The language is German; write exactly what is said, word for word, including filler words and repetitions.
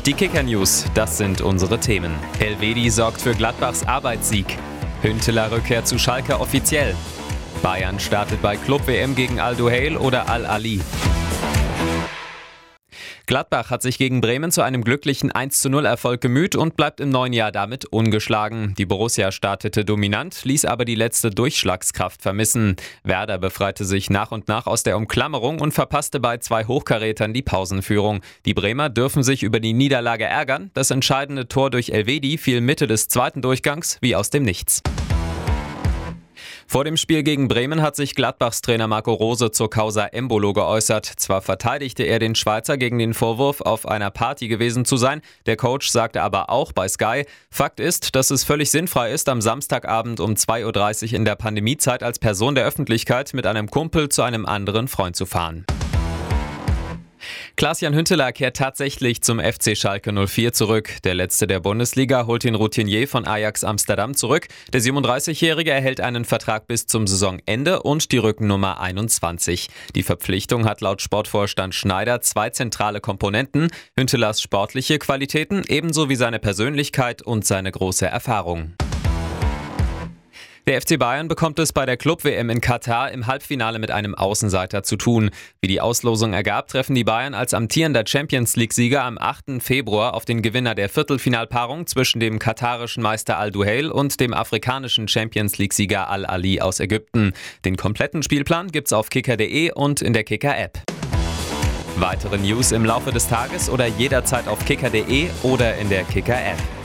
Die Kicker-News, das sind unsere Themen. Elvedi sorgt für Gladbachs Arbeitssieg. Hünteler Rückkehr zu Schalke offiziell. Bayern startet bei Club-W M gegen Al-Duhail oder Al-Ali. Gladbach hat sich gegen Bremen zu einem glücklichen eins zu null Erfolg gemüht und bleibt im neuen Jahr damit ungeschlagen. Die Borussia startete dominant, ließ aber die letzte Durchschlagskraft vermissen. Werder befreite sich nach und nach aus der Umklammerung und verpasste bei zwei Hochkarätern die Pausenführung. Die Bremer dürfen sich über die Niederlage ärgern. Das entscheidende Tor durch Elvedi fiel Mitte des zweiten Durchgangs wie aus dem Nichts. Vor dem Spiel gegen Bremen hat sich Gladbachs Trainer Marco Rose zur Causa Embolo geäußert. Zwar verteidigte er den Schweizer gegen den Vorwurf, auf einer Party gewesen zu sein. Der Coach sagte aber auch bei Sky, Fakt ist, dass es völlig sinnfrei ist, am Samstagabend um zwei Uhr dreißig in der Pandemiezeit als Person der Öffentlichkeit mit einem Kumpel zu einem anderen Freund zu fahren. Klaas-Jan Hünteler kehrt tatsächlich zum F C Schalke null vier zurück. Der letzte der Bundesliga holt den Routinier von Ajax Amsterdam zurück. Der siebenunddreißigjährige erhält einen Vertrag bis zum Saisonende und die Rückennummer einundzwanzig. Die Verpflichtung hat laut Sportvorstand Schneider zwei zentrale Komponenten: Hüntelers sportliche Qualitäten ebenso wie seine Persönlichkeit und seine große Erfahrung. Der F C Bayern bekommt es bei der Club-W M in Katar im Halbfinale mit einem Außenseiter zu tun. Wie die Auslosung ergab, treffen die Bayern als amtierender Champions-League-Sieger am achten Februar auf den Gewinner der Viertelfinalpaarung zwischen dem katarischen Meister Al-Duhail und dem afrikanischen Champions-League-Sieger Al-Ali aus Ägypten. Den kompletten Spielplan gibt's auf kicker punkt de und in der Kicker-App. Weitere News im Laufe des Tages oder jederzeit auf kicker punkt de oder in der Kicker-App.